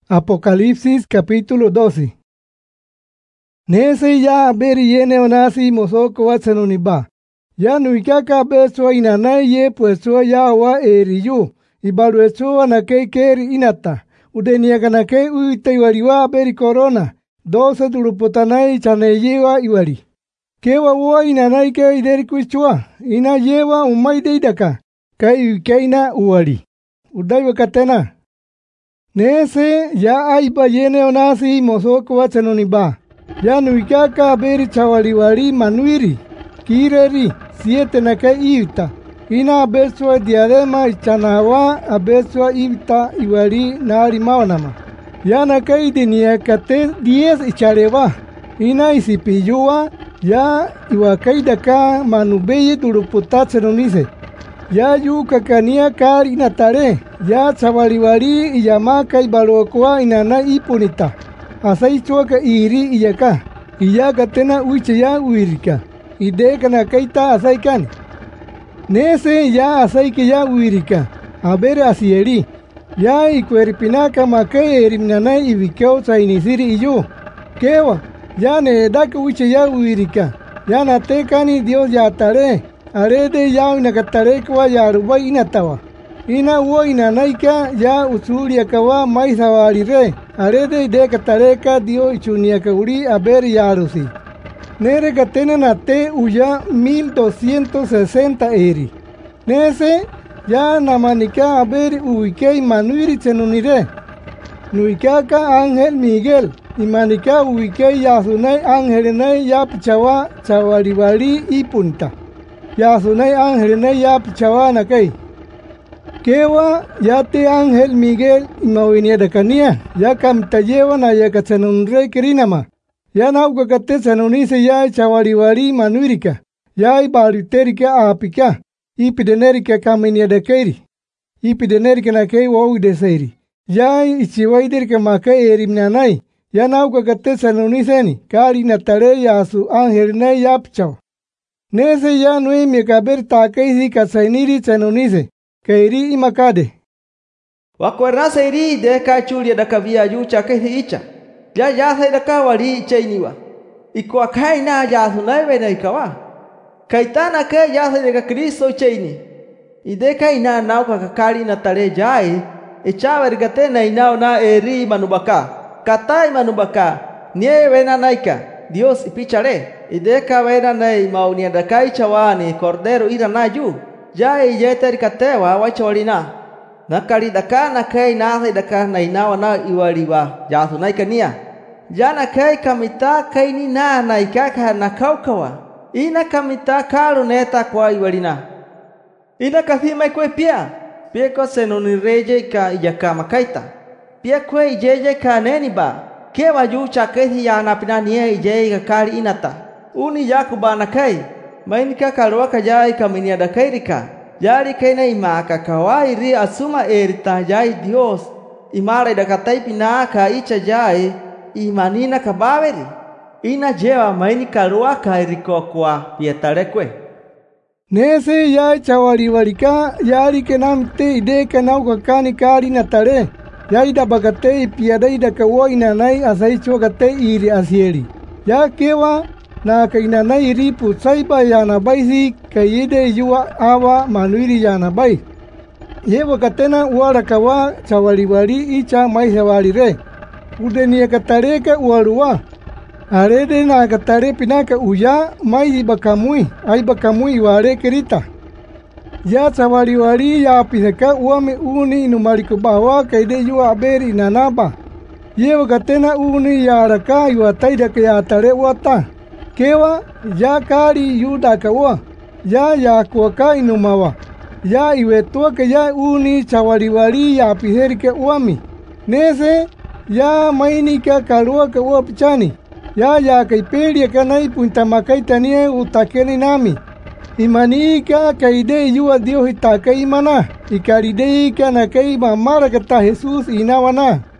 Apocalipsis capítulo 12. Nese ya aberi yene onasi mosoko watsanuniba. Ya nuikaka beso inanaye pueso ya wa eriyu. Ibalueso anake keri inata. Udeniaga nake uita iwaliwa aberi corona. 12 dulupotanai chaneyewa iwali. Kewa wa inanai ke ideri kuichua. Ina yewa umaide idaka. Kai ukeina uwali. Udai wakatena. Nese ya aiba yene onasi mosoko watsanuniba. Ya nuikaka aberi chawaliwali manuiri. Kireri 7 nake iuta. Ina abeswa diadema ichanawa abeswa iuta iwali nari maonama. Ya nake idenia kate 10 ichareva. Ina isipiyua ya iwakaidaka manubeye duluputatsenunise. Ya yu kakania kari inatare. Ya chawaliwali iyamaka ibaluokwa inana ipunita. Asaichuaka iri iyaka. Iyaka tena uiche ya uirika. Ideka na kaita asaikani. Nese ya asaike ya uirika. Abere asieri. Ya ikweripinaka make erimnana ivikeo chainisiri iyo. Kewa. Ya nedaka uiche ya uirika. Ya natekani Dios ya tare. Arede ya inakatare kwa ya ruba inatawa. Ina uo inanaika ya usuli akawa maisawalire. Arede ideka tareka dio ichuniaka uri aberi yarusi. Nere gatena nate uya 1260 eri. Nese ya namanika aberi uikei manuiri chenunire. Nuikaka Ángel Miguel. Imanika uikei yasunai Ángelenai ya pichawa chawaliwali ipunta. Yasunai Ángelenai ya pichawa nakai. Kewa yate Ángel Miguel imawenia dakania ya kamtayewa na ya katsanunre kirinama. Ya nauka kate sanunise ya chawaliwali manuirika. Ya ibaliterika apika. Ipidenerika kamenia dakairi. Ipidenerika nakei waudesairi. Ya ichiwaiderika maka erimnanai. Ya nauka kate sanuniseni. Kari natare yasu Ángel na ya pichawa. Nese ya nui mekaber takaisi katsainiri sanunise. Kairi imakade. Wakwerna seiri de kachulia da kavia yu chakesi icha. Ya sai da kawali chainiwa. Ikwa kaina ya sunai vena ikawa. Kaitana ke ya sai da Kristo chaini. Ide kaina nauka kakali na tare jai. Echawa rigate na inao na eri manubaka. Katai manubaka. Nie vena naika. Dios ipichare. Ide ka vena nai maunia da kai chawani cordero ira na yu. Jai yeteri katewa wachawalina. Nakari daka nakai nahi daka na inawa na iwaliwa. Jasu naikania. Jana kai kamita kai ni na naikaka na kaukawa. Ina kamita karu neta kwa iwalina. Ina kathima kwe pia. Pia ko senonireje ka iyaka makaita. Pia kwe ijeje ka neniba. Kewa yu chakesi ya napinanie ijeje kakari inata. Uni yakuba nakai. Mainika kalwa kajai kaminia dakairika. Jari kaina imaka kawairi asuma erita jai Dios. Imara dakatai pinaka icha jai. Imanina kabaweri. Ina jewa mainika kalwa kairiko kwa pietarekwe. Nese ya chawaliwalika yari kenamte ide kanauka kani kari natare. Ya ida bagate ipiadai dakawo inanai asaicho gate iri asieri. Ya kewa na kainanai ripu saiba yana baisi kayide yuwa awa manuiri yana bai. Yewa katena uarakawa chawaliwali icha maisawalire. Udenia katareka uaruwa. Arede na katare pinaka uya maisi bakamui. Ay bakamui wale kerita. Ya chawaliwali ya pisaka uame uni inumariko bawa kaide yuwa aberi nanaba. Yewa katena uni ya araka yuwa taidaka ya atare uata. Kewa ya kari yudakawa. Ya kuaka inumawa. Ya iwetua ke ya uni chawaliwali ya piherike uami. Nese ya mainika kalua ke uapichani. Ya kaiperia kanai puntamakaitanie utakeni nami. Imanika kaide yuwa Dios itaka imana. Ikaride ika nakai mamara kata Jesus inawana.